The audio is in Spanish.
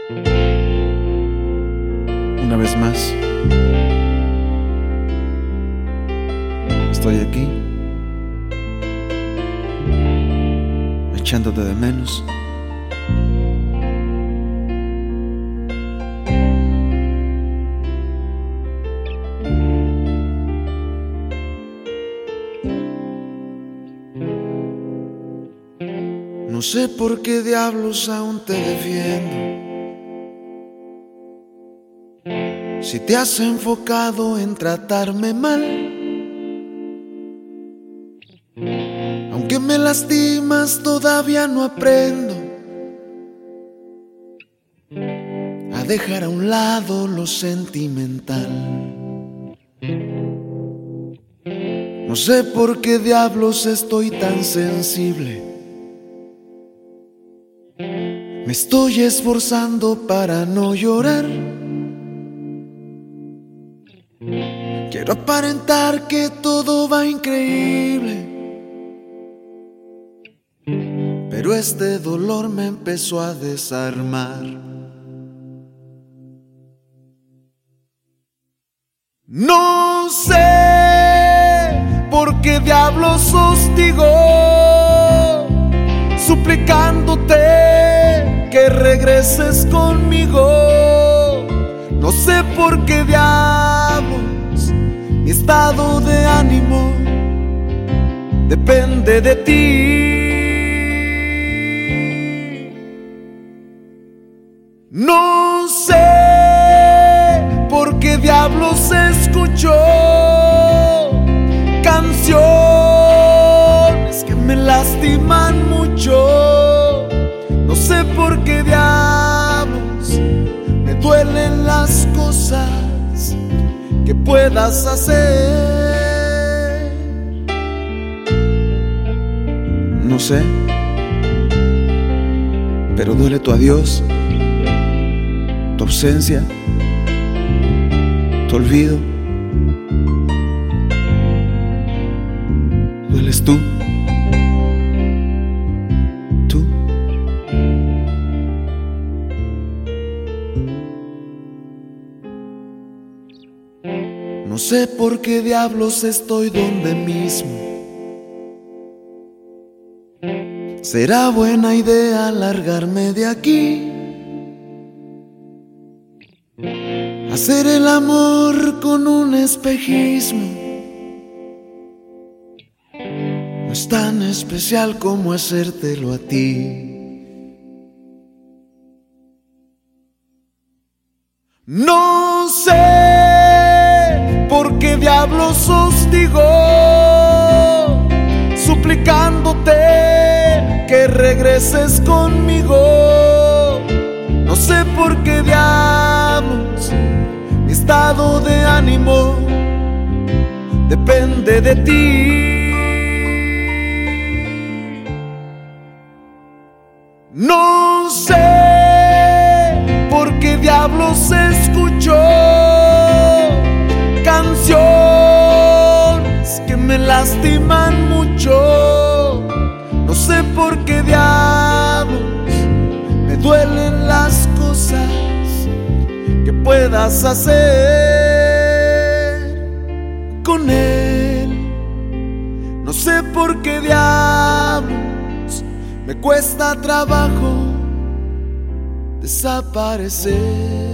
Una vez más, estoy aquí, echándote de menos. No sé por qué diablos aún te defiendo. Si te has enfocado en tratarme mal, aunque me lastimas, todavía no aprendo a dejar a un lado lo sentimental. No sé por qué diablos estoy tan sensible. Me estoy esforzando para no llorar. Quiero aparentar que todo va increíble, pero este dolor me empezó a desarmar. No sé por qué diablos hostigó, suplicándote que regreses conmigo. No sé por qué diablos mi estado de ánimo depende de ti. No sé por qué diablos escuchó canciones que me lastiman mucho. No sé por qué diablos me duelen las cosas que puedas hacer. No sé, pero duele tu adiós, tu ausencia, tu olvido. Dueles tú. No sé por qué diablos estoy donde mismo. Será buena idea largarme de aquí, hacer el amor con un espejismo. No es tan especial como hacértelo a ti. No sé por qué diablos hostigó, suplicándote que regreses conmigo. No sé por qué diablos mi estado de ánimo depende de ti. No sé por qué diablos escuchó canciones que me lastiman mucho. No sé por qué diablos me duelen las cosas que puedas hacer con él. No sé por qué diablos me cuesta trabajo desaparecer.